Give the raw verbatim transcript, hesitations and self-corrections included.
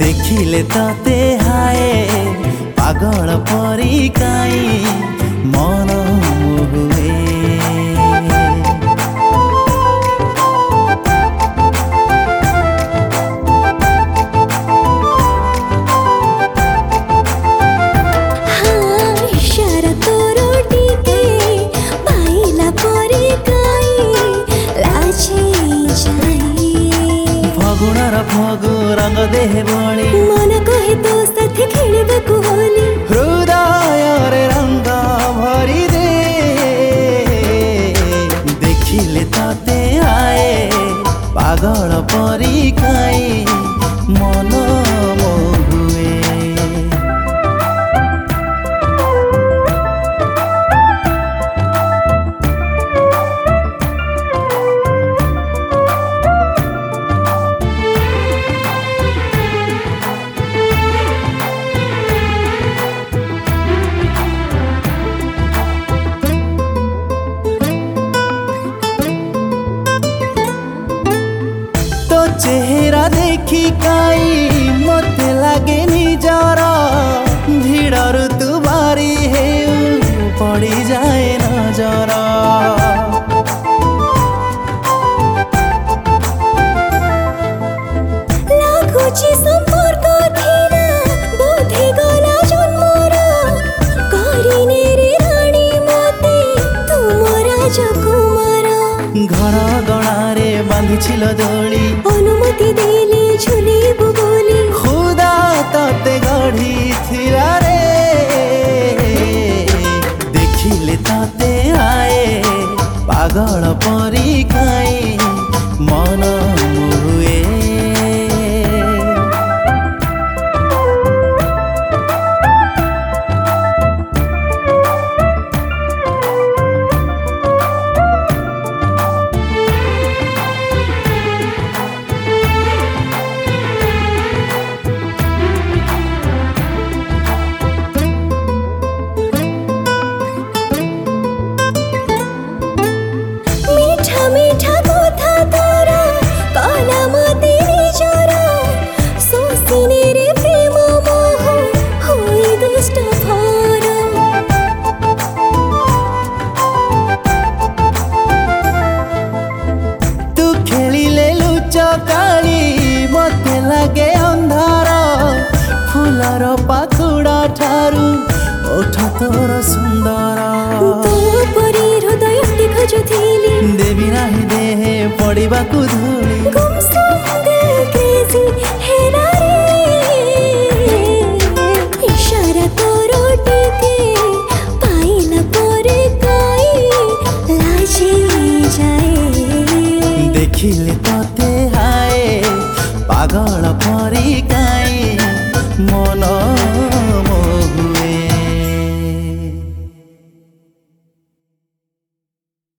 देखिले तते हाय पागल परी काई मन मुहुए। फगुणर फगु रंग देह बळी मन कहे तो साथी खेलिबाकु होली हृदय रे रंग भरी दे। देखिले तते आए पागल परी काई मन मोहुए। चेहरा देखी काई मते लागे निजर भिड़र तू बारी हे पड़ी जाए नजर। लागुची संपर्क थिला बोधे गला जन्मर करिने रे रानी मते तुम राजकुमार। घर गणारे बांधिछिल दोली अनुमति देले झुलिबु बोली खुदा तते गढ़ी थिला रे। देखिले तते आए पागल परी काई मन मुहुए। काली मते लगे अंधार फुलर पाखुड़ा ठारू ओठ तोर सुंदर। तो परी हृदय खोजुथिली देवी नाही देहे पड़िबा धूली गुमसुम दिल क्रेजी हेला रे। इशारा तोरो टिके पाइला परे काई लाजी जाए। देखिले तते हाय पागल परी काई मन